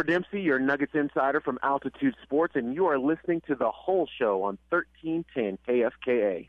Dempsey, your Nuggets insider from Altitude Sports, and you are listening to The Whole Show on 1310 KFKA.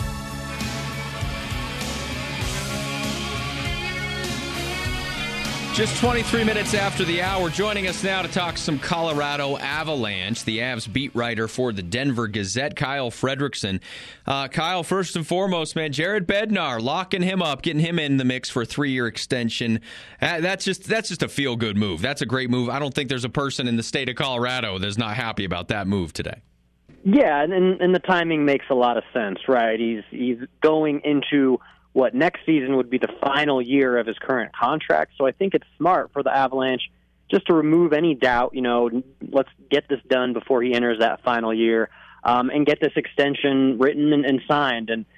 Just 23 minutes after the hour, joining us now to talk some Colorado Avalanche, the Avs beat writer for the Denver Gazette, Kyle Fredrickson. Kyle, first and foremost, man, Jared Bednar, locking him up, getting him in the mix for a 3-year extension. That's just a feel-good move. That's a great move. I don't think there's a person in the state of Colorado that's not happy about that move today. Yeah, and the timing makes a lot of sense, right? He's going into what next season would be the final year of his current contract. So I think it's smart for the Avalanche just to remove any doubt, let's get this done before he enters that final year, and get this extension written and signed. And,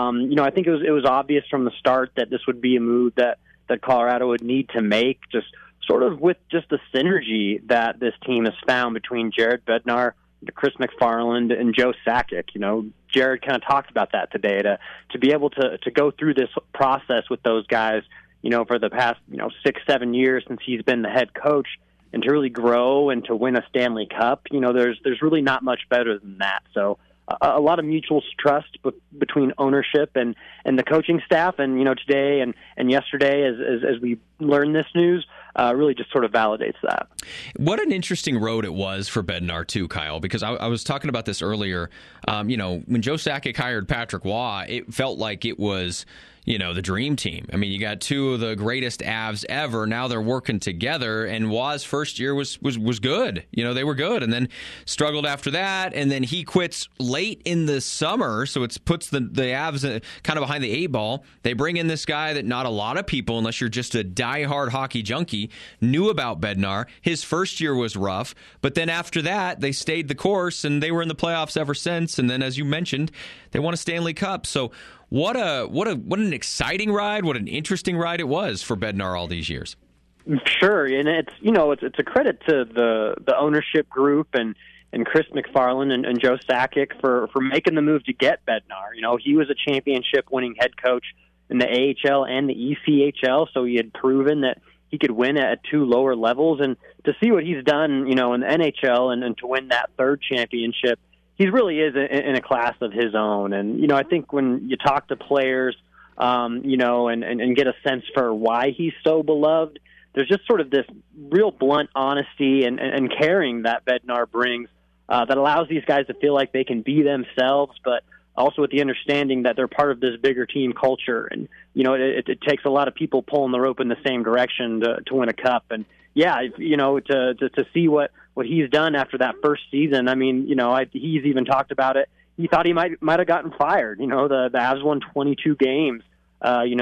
I think it was obvious from the start that this would be a move that Colorado would need to make, just sort of with just the synergy that this team has found between Jared Bednar, Chris McFarland, and Joe Sakic. Jared kind of talked about that today, to be able to go through this process with those guys, for the past, 6-7 years since he's been the head coach, and to really grow and to win a Stanley Cup, there's really not much better than that. So a lot of mutual trust between ownership and the coaching staff. And, today and yesterday, as we learned this news, really just sort of validates that. What an interesting road it was for Bednar, too, Kyle, because I was talking about this earlier. When Joe Sakic hired Patrick Waugh, it felt like it was, the dream team. I mean, you got two of the greatest Avs ever. Now they're working together, and Waugh's first year was good. They were good, and then struggled after that, and then he quits late in the summer, so it puts the Avs kind of behind the 8 ball. They bring in this guy that not a lot of people, unless you're just a diehard hockey junkie, knew about. Bednar. His first year was rough, but then after that, they stayed the course, and they were in the playoffs ever since, and then, as you mentioned, they won a Stanley Cup. So what an exciting ride, what an interesting ride it was for Bednar all these years. Sure, and it's a credit to the ownership group and Chris McFarland and Joe Sakic for making the move to get Bednar. He was a championship-winning head coach in the AHL and the ECHL, so he had proven that he could win at 2 lower levels. And to see what he's done, in the NHL and to win that 3rd championship, he really is in a class of his own. And, I think when you talk to players, and get a sense for why he's so beloved, there's just sort of this real blunt honesty and caring that Bednar brings that allows these guys to feel like they can be themselves, but also with the understanding that they're part of this bigger team culture. And, it takes a lot of people pulling the rope in the same direction to win a cup. And, yeah, to see what he's done after that first season. I mean, he's even talked about it. He thought he might have gotten fired. The Avs won 22 games, in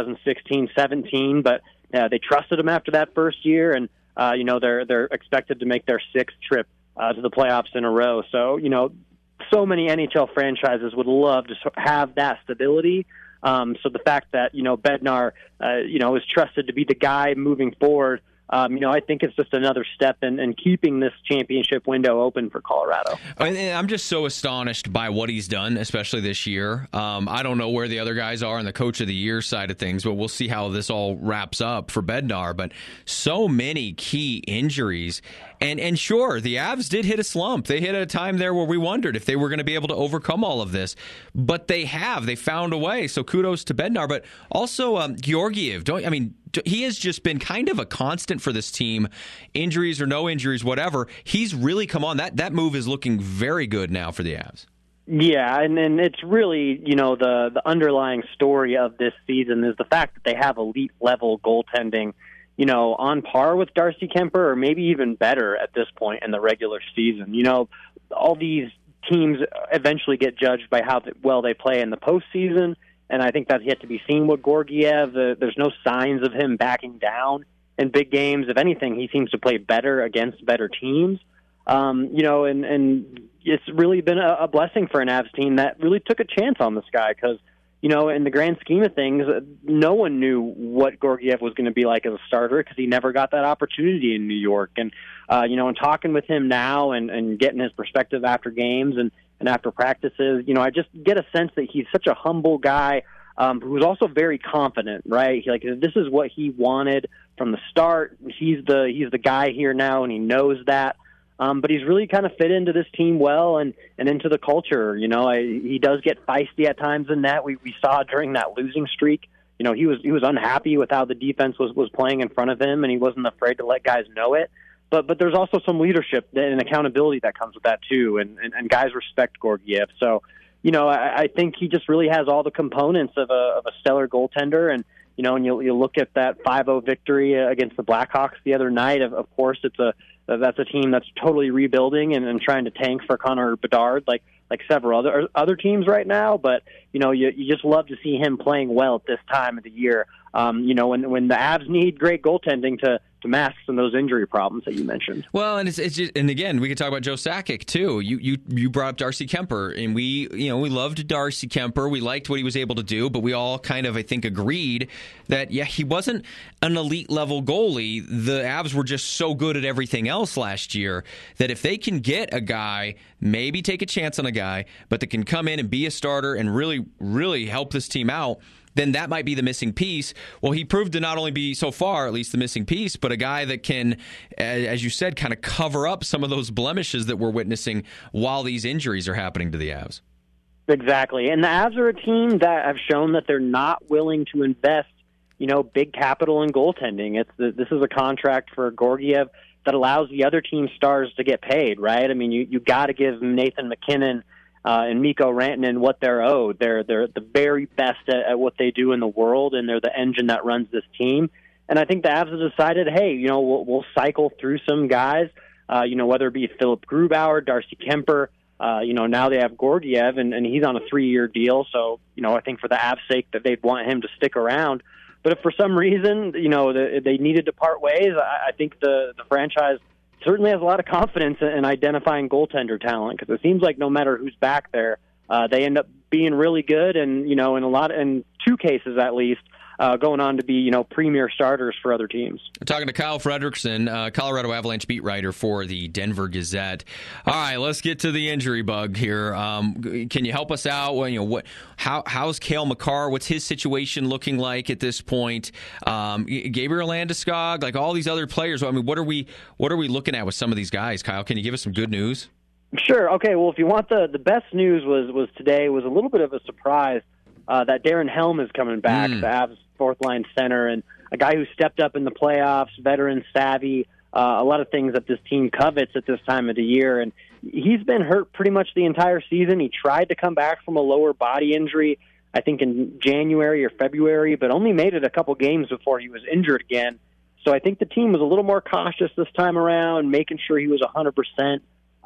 2016-17, but they trusted him after that first year, and they're expected to make their 6th trip to the playoffs in a row. So so many NHL franchises would love to have that stability. So the fact that Bednar is trusted to be the guy moving forward, I think it's just another step in keeping this championship window open for Colorado. And I'm just so astonished by what he's done, especially this year. I don't know where the other guys are on the Coach of the Year side of things, but we'll see how this all wraps up for Bednar. But so many key injuries. And sure, the Avs did hit a slump. They hit a time there where we wondered if they were going to be able to overcome all of this. But they have. They found a way. So kudos to Bednar. But also Georgiev. He has just been kind of a constant for this team. Injuries or no injuries, whatever. He's really come on. That move is looking very good now for the Avs. Yeah, and it's really, the underlying story of this season is the fact that they have elite-level goaltending, on par with Darcy Kemper, or maybe even better at this point in the regular season. All these teams eventually get judged by how well they play in the postseason, and I think that's yet to be seen with Georgiev. There's no signs of him backing down in big games. If anything, he seems to play better against better teams. And it's really been a blessing for an Avs team that really took a chance on this guy because, in the grand scheme of things, no one knew what Georgiev was going to be like as a starter because he never got that opportunity in New York. And, in talking with him now and getting his perspective after games and after practices, I just get a sense that he's such a humble guy who's also very confident, right? This is what he wanted from the start. He's the guy here now, and he knows that. But he's really kind of fit into this team well and into the culture. He does get feisty at times in that. We saw during that losing streak. He was unhappy with how the defense was playing in front of him, and he wasn't afraid to let guys know it. But there's also some leadership and accountability that comes with that too, and guys respect Georgiev. So, I think he just really has all the components of a stellar goaltender. And you look at that 5-0 victory against the Blackhawks the other night. Of course, that's a team that's totally rebuilding and trying to tank for Connor Bedard, like several other teams right now. But you just love to see him playing well at this time of the year. When the Avs need great goaltending to mask some of those injury problems that you mentioned. Well, and it's just, and again, we could talk about Joe Sakic too. You brought up Darcy Kemper, and we loved Darcy Kemper. We liked what he was able to do, but we all kind of, I think, agreed that he wasn't an elite level goalie. The Avs were just so good at everything else last year that if they can get a guy, maybe take a chance on a guy, but that can come in and be a starter and really, really help this team out, then that might be the missing piece. Well, he proved to not only be, so far, at least the missing piece, but a guy that can, as you said, kind of cover up some of those blemishes that we're witnessing while these injuries are happening to the Avs. Exactly. And the Avs are a team that have shown that they're not willing to invest, big capital in goaltending. This is a contract for Georgiev that allows the other team stars to get paid, right? I mean, you got to give Nathan MacKinnon and Mikko Rantanen what they're owed. They're the very best at what they do in the world, and they're the engine that runs this team. And I think the Avs have decided, hey, we'll cycle through some guys, whether it be Philip Grubauer, Darcy Kemper. Now they have Georgiev, and he's on a 3-year deal. So, I think for the Avs' sake that they'd want him to stick around. But if for some reason, they needed to part ways, I think the franchise certainly has a lot of confidence in identifying goaltender talent, because it seems like no matter who's back there, they end up being really good, and in 2 cases at least, going on to be premier starters for other teams. We're talking to Kyle Fredrickson, Colorado Avalanche beat writer for the Denver Gazette. All right, let's get to the injury bug here. Can you help us out? How's Cale Makar? What's his situation looking like at this point? Gabriel Landeskog, like all these other players. I mean, what are we looking at with some of these guys? Kyle, can you give us some good news? Sure. Okay. Well, if you want the best news was today was a little bit of a surprise. That Darren Helm is coming back, the Avs fourth-line center, and a guy who stepped up in the playoffs, veteran savvy, a lot of things that this team covets at this time of the year. And he's been hurt pretty much the entire season. He tried to come back from a lower body injury, I think in January or February, but only made it a couple games before he was injured again. So I think the team was a little more cautious this time around, making sure he was 100%.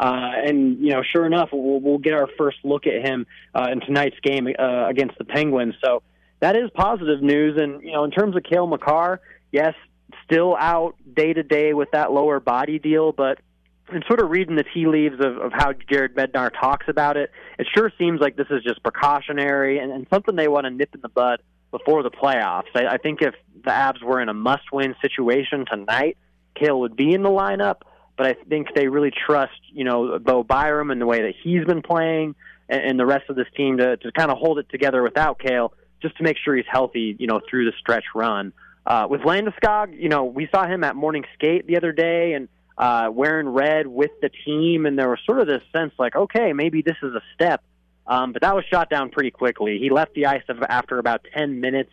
And sure enough, we'll get our first look at him in tonight's game against the Penguins. So that is positive news. And in terms of Cale Makar, yes, still out day to day with that lower body deal. But in sort of reading the tea leaves of how Jared Bednar talks about it, it sure seems like this is just precautionary and something they want to nip in the bud before the playoffs. I think if the Avs were in a must-win situation tonight, Cale would be in the lineup. But I think they really trust, Bo Byram and the way that he's been playing and the rest of this team to kind of hold it together without Cale, just to make sure he's healthy, through the stretch run. With Landeskog, we saw him at morning skate the other day and wearing red with the team, and there was sort of this sense like, okay, maybe this is a step. But that was shot down pretty quickly. He left the ice after about 10 minutes.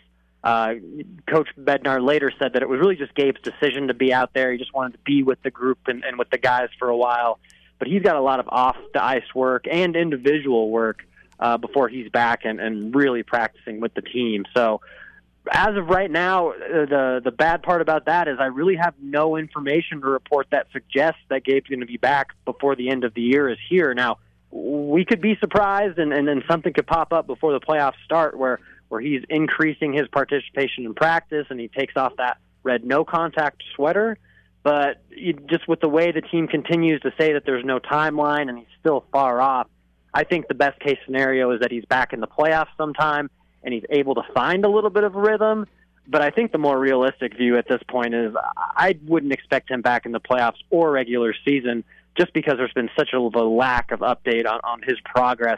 Coach Bednar later said that it was really just Gabe's decision to be out there. He just wanted to be with the group and with the guys for a while. But he's got a lot of off-the-ice work and individual work before he's back and really practicing with the team. So as of right now, the bad part about that is I really have no information to report that suggests that Gabe's going to be back before the end of the year is here. Now, we could be surprised, and then something could pop up before the playoffs start where he's increasing his participation in practice and he takes off that red no-contact sweater. But just with the way the team continues to say that there's no timeline and he's still far off, I think the best-case scenario is that he's back in the playoffs sometime and he's able to find a little bit of rhythm. But I think the more realistic view at this point is I wouldn't expect him back in the playoffs or regular season just because there's been such a lack of update on his progress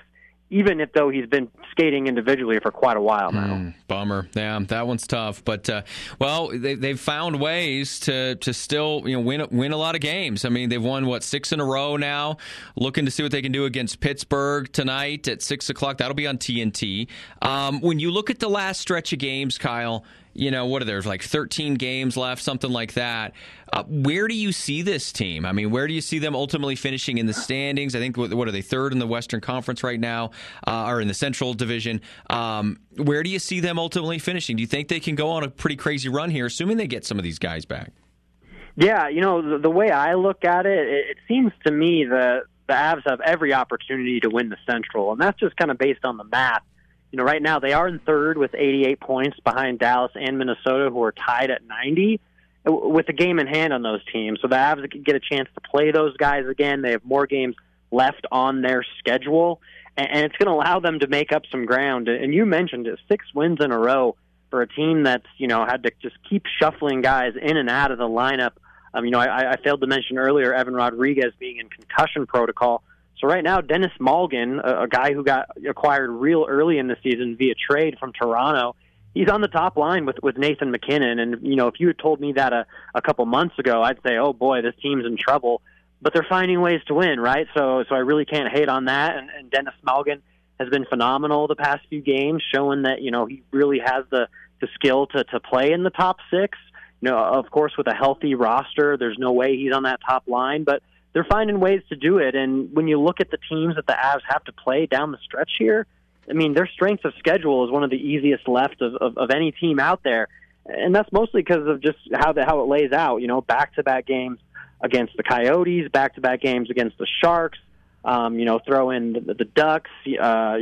even if though he's been skating individually for quite a while now. Bummer. Yeah, that one's tough. But, well, they've found ways to still win a lot of games. I mean, they've won, 6 in a row now, looking to see what they can do against Pittsburgh tonight at 6 o'clock. That'll be on TNT. When you look at the last stretch of games, Kyle, what are there, like 13 games left, something like that. Where do you see this team? I mean, where do you see them ultimately finishing in the standings? I think, what are they, third in the Western Conference right now, or in the Central Division? Where do you see them ultimately finishing? Do you think they can go on a pretty crazy run here, assuming they get some of these guys back? Yeah, the way I look at it, it seems to me that the Avs have every opportunity to win the Central, and that's just kind of based on the math. Right now they are in third with 88 points behind Dallas and Minnesota, who are tied at 90 with a game in hand on those teams. So the Avs get a chance to play those guys again. They have more games left on their schedule, and it's going to allow them to make up some ground. And you mentioned it, 6 wins in a row for a team that's, had to just keep shuffling guys in and out of the lineup. I failed to mention earlier Evan Rodriguez being in concussion protocol. So right now, Dennis Malgin, a guy who got acquired real early in the season via trade from Toronto, he's on the top line with Nathan MacKinnon. And, if you had told me that a couple months ago, I'd say, oh, boy, this team's in trouble. But they're finding ways to win, right? So I really can't hate on that. And Dennis Malgin has been phenomenal the past few games, showing that, he really has the skill to play in the top 6. Of course, with a healthy roster, there's no way he's on that top line. But they're finding ways to do it. And when you look at the teams that the Avs have to play down the stretch here, I mean, their strength of schedule is one of the easiest left of any team out there. And that's mostly because of just how it lays out, back-to-back games against the Coyotes, back-to-back games against the Sharks, throw in the Ducks. There's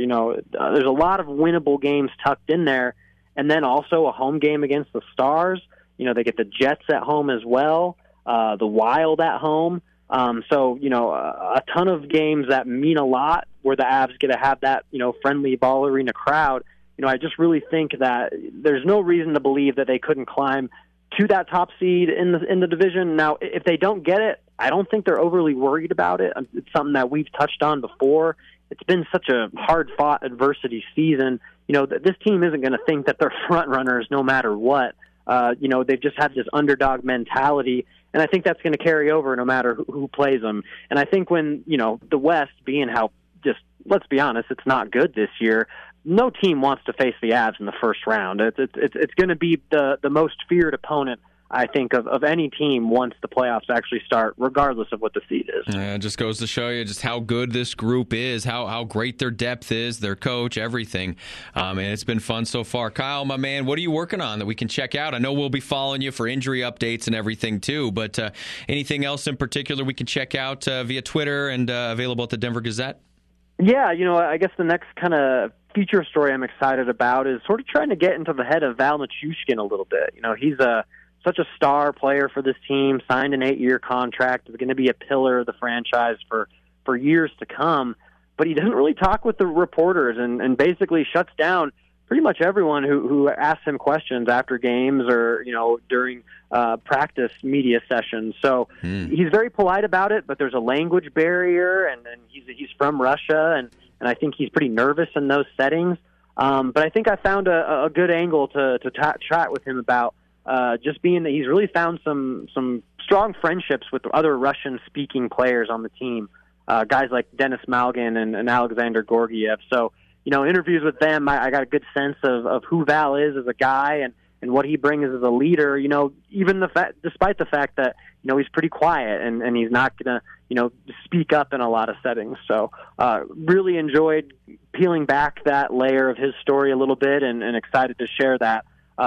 a lot of winnable games tucked in there. And then also a home game against the Stars. They get the Jets at home as well, the Wild at home. So, a ton of games that mean a lot where the Avs get to have that, friendly Ball Arena crowd. I just really think that there's no reason to believe that they couldn't climb to that top seed in the division. Now, if they don't get it, I don't think they're overly worried about it. It's something that we've touched on before. It's been such a hard-fought adversity season. This team isn't going to think that they're front runners no matter what. They've just had this underdog mentality, and I think that's going to carry over no matter who plays them. And I think when, the West, being how, just let's be honest, it's not good this year, no team wants to face the Avs in the first round. It's going to be the most feared opponent, I think, of any team once the playoffs actually start, regardless of what the seed is. Yeah, it just goes to show you just how good this group is, how great their depth is, their coach, everything. And it's been fun so far. Kyle, my man, what are you working on that we can check out? I know we'll be following you for injury updates and everything, too. But anything else in particular we can check out via Twitter and available at the Denver Gazette? Yeah, I guess the next kind of feature story I'm excited about is sort of trying to get into the head of Val Nichushkin a little bit. He's such a star player for this team, signed an 8-year contract, is going to be a pillar of the franchise for years to come, but he doesn't really talk with the reporters and basically shuts down pretty much everyone who asks him questions after games or, during practice media sessions. So he's very polite about it, but there's a language barrier, and he's from Russia, and I think he's pretty nervous in those settings. But I think I found a good angle to chat with him about just being that he's really found some strong friendships with other Russian-speaking players on the team, guys like Dennis Malgin and Alexander Gorgiev. So, interviews with them, I got a good sense of who Val is as a guy and what he brings as a leader, even despite the fact that, he's pretty quiet and he's not going to, speak up in a lot of settings. So really enjoyed peeling back that layer of his story a little bit and excited to share that,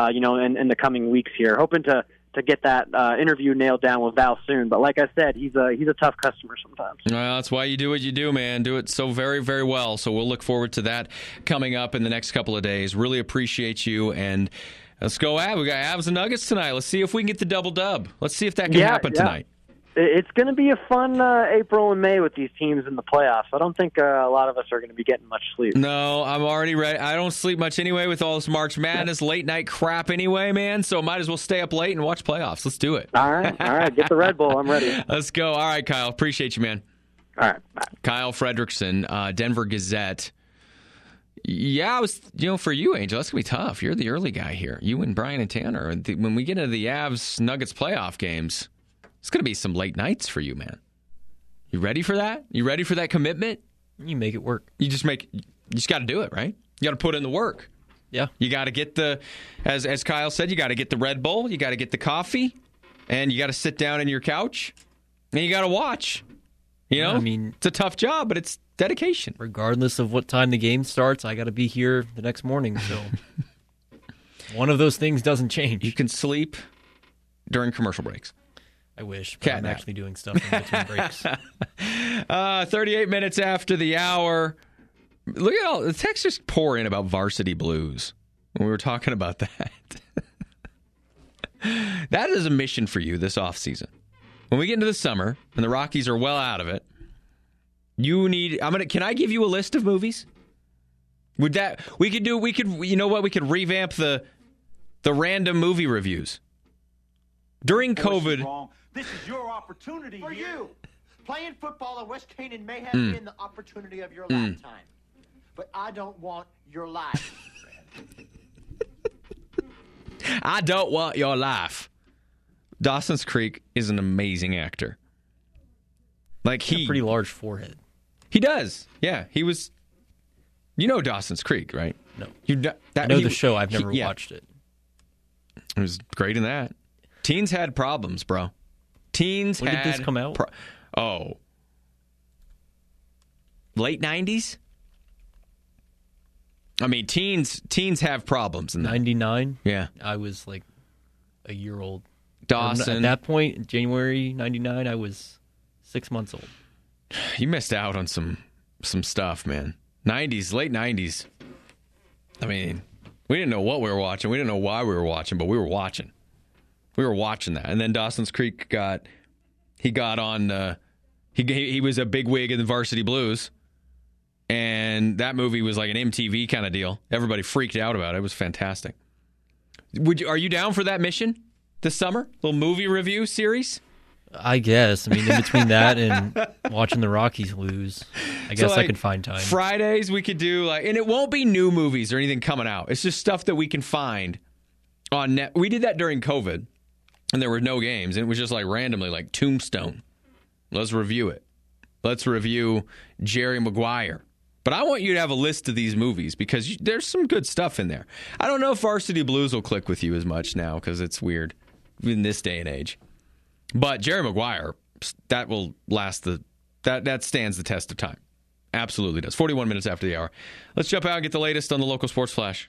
in the coming weeks here. Hoping to get that interview nailed down with Val soon. But like I said, he's a tough customer sometimes. Well, that's why you do what you do, man. Do it so very, very well. So we'll look forward to that coming up in the next couple of days. Really appreciate you, and let's go Avs. We got Avs and Nuggets tonight. Let's see if we can get the double dub. Let's see if that can happen tonight. It's going to be a fun April and May with these teams in the playoffs. I don't think a lot of us are going to be getting much sleep. No, I'm already ready. I don't sleep much anyway with all this March Madness late night crap anyway, man. So might as well stay up late and watch playoffs. Let's do it. All right. Get the Red Bull. I'm ready. Let's go. All right, Kyle. Appreciate you, man. All right. Bye. Kyle Fredrickson, Denver Gazette. Yeah, for you, Angel, that's going to be tough. You're the early guy here. You and Brian and Tanner. When we get into the Avs-Nuggets playoff games, it's going to be some late nights for you, man. You ready for that? You ready for that commitment? You make it work. You just got to do it, right? You got to put in the work. Yeah. You got to get as Kyle said, you got to get the Red Bull, you got to get the coffee, and you got to sit down on your couch, and you got to watch. I mean, it's a tough job, but it's dedication. Regardless of what time the game starts, I got to be here the next morning. So one of those things doesn't change. You can sleep during commercial breaks. I wish, but I'm actually doing stuff in between breaks. 38 minutes after the hour. Look at all the texts just pour in about Varsity Blues when we were talking about that. That is a mission for you this offseason. When we get into the summer and the Rockies are well out of it, can I give you a list of movies? We could revamp the random movie reviews. During COVID, this is your opportunity for you. Playing football at West Canaan may have been the opportunity of your lifetime, but I don't want your life. I don't want your life. Dawson's Creek is an amazing actor. Like he has a pretty large forehead. He does. Yeah, he was. You know Dawson's Creek, right? No. I know the show. I've never watched it. It was great in that. Teens had problems, bro. When did this come out? Late 90s? I mean, teens have problems in that. 99? Yeah. I was like a year old. Dawson. At that point, January 99, I was 6 months old. You missed out on some stuff, man. 90s, late 90s. I mean, we didn't know what we were watching. We didn't know why we were watching, but we were watching. We were watching that. And then Dawson's Creek got on, he was a bigwig in the Varsity Blues. And that movie was like an MTV kind of deal. Everybody freaked out about it. It was fantastic. Are you down for that mission this summer? Little movie review series? I guess. I mean, in between that and watching the Rockies lose, I guess I could find time. Fridays we could do and it won't be new movies or anything coming out. It's just stuff that we can find on net. We did that during COVID, and there were no games, and it was just like randomly, like Tombstone. Let's review it. Let's review Jerry Maguire. But I want you to have a list of these movies because there's some good stuff in there. I don't know if Varsity Blues will click with you as much now because it's weird in this day and age. But Jerry Maguire, that will last that stands the test of time. Absolutely does. 41 minutes after the hour. Let's jump out and get the latest on the local sports flash.